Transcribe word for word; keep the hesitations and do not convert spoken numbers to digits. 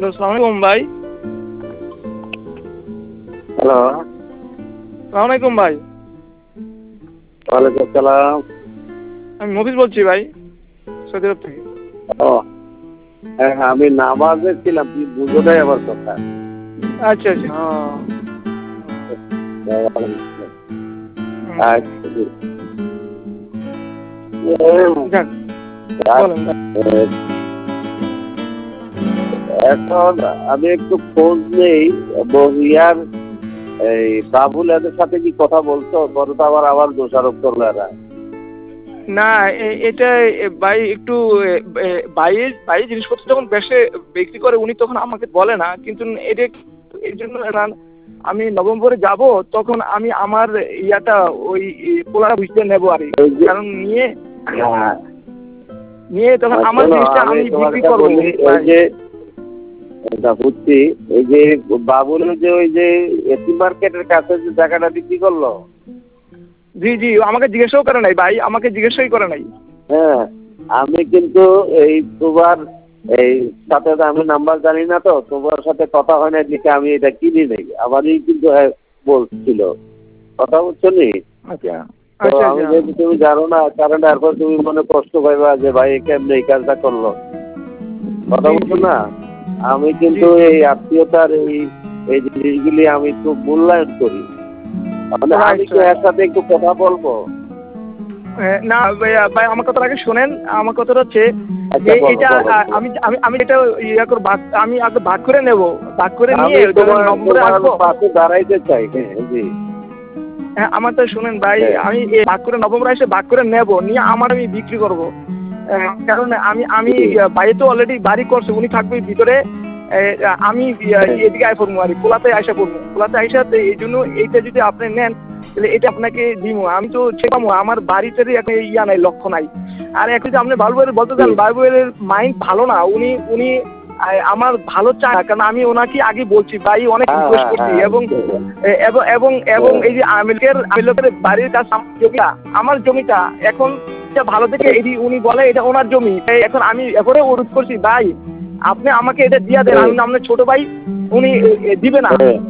আসসালামু আলাইকুম ভাই। হ্যালো। সালাম আলাইকুম ভাই। ওয়ালাইকুম আসসালাম। আমি মফিজ বলছি ভাই, সৌদি আরব থেকে। ও হ্যাঁ, হ্যাঁ, আমি নামাজে ছিলাম, তুই বুঝো নাই আমার কথা। আচ্ছা, আচ্ছা। ও। হুম। আচ্ছা জি। যাক, বলেন ভাই। এখন আমি একটু খোঁজ নেই বহিয়ার এই বাবুল এদের সাথে কি কথা বলছো? পরে তো আবার আবার দোষারোপ করলো এরা। না, এ এটা এ ভাই একটু এ এ ভাইয়ের ভাইয়ের জিনিসপত্র যখন বেশে বিক্রি করে উনি তখন আমাকে বলে না। কিন্তু এটা এর জন্য না আমি নভেম্বরে যাব, তখন আমি আমার ইয়াটা ওই পোলাটা বুঝতে নেব আরকি। ওই যে কারণ নিয়ে হ্যাঁ, নিয়ে তখন আর আমার শোনো, জিনিসটা আমি আমি বিক্রি তোমাকে করব বলি ওই ভাই। যে এটা বুঝছি, ওই যে বাবুলের যে ওই যে এসি মার্কেটের কাছে যে জায়গাটা বিক্রি করলো। জি, জি, আমাকে জিজ্ঞাসাও করে নাই ভাই, আমাকে জিজ্ঞাসাই করে নাই। হ্যাঁ, আমি কিন্তু এই তোমার এই সাথে তো আমি নাম্বার জানি না, তো তোমার সাথে কথা হয় না দেখে আমি এটা কিনি নাই। আমারই কিন্তু হ্যাঁ বলছিল, কথা বুঝছো নি? আচ্ছা, তো আচ্ছা, আমি আচ্ছা। যেহেতু তুমি জানো না, কারণ এরপর তুমি মনে কষ্ট পাইবা যে ভাই কেমনে এই কাজটা করলো, কথা জি, বুঝছো জি, না? আমি জি, কিন্তু জি। এই আত্মীয়তার এই এই জিনিসগুলি আমি খুব মূল্যায়ন করি। মানে আমি রাইট, কি এর রাইট। সাথে একটু কথা বলবো? হ্যাঁ, না ভাইয়া, ভাই আমার কথাটা আগে শোনেন। আমার কথাটা হচ্ছে আচ্ছা যে বলো এটা বলো আ বলো। আমি আমি আমি এটা ইয়া করে ভাগ আমি আগে ভাগ করে নেব। ভাগ করে নিয়ে আমি যখন তোমার নভেম্বরে তোমার আসবো। পাশে দাঁড়াইতে চাই। হ্যাঁ জি। হ্যাঁ, আমারটা শুনেন ভাই, হ্যাঁ আমি এ ভাগ করে নভেম্বরে এসে ভাগ করে নেব। নিয়ে আমার আমি বিক্রি করব। অ্যা কারণ আমি আমি জি। ইয়া ভাই তো অলরেডি বাড়ি করছে। উনি থাকবে ভিতরে। এ আমি ইয়া হ্যাঁ এদিকে আইসা পড়বো আরকি। পোলাতে আইসা পড়বো। পোলাতে আইসা এইজন্য এইটা যদি আপনি নেন তাহলে এটা আপনাকে দিমু। আমি তো ছেপামু। আমার বাড়িটারই এখন ইয়া নাই, লক্ষ্য নাই। আর এখন যদি আপনি বাবু ভাইয়ের বলতে জি। চান, বাবু ভাইয়ের মাইন্ড ভালো না। উনি উনি আ আমার ভালো চায় না। কারণ আমি ওনাকে আগে বলছি, ভাই অনেক হ্যাঁ রিকোয়েস্ট হ্যাঁ করছি হ্যাঁ এবং হ্যাঁ এ এবং এবং এবং এই যে আমিরকের আমিরকের বাড়ির কাছে আমার জমিটা আমার জমিটা এখন এটা ভালো থেকে এটি উনি বলে এটা ওনার জমি। তাই এখন আমি এরপরে অনুরোধ করছি, ভাই আপনি আমাকে এটা দিয়া দেন। হ্যাঁ আমি আপনার ছোট ভাই, উনি এ দিবে না। হ্যাঁ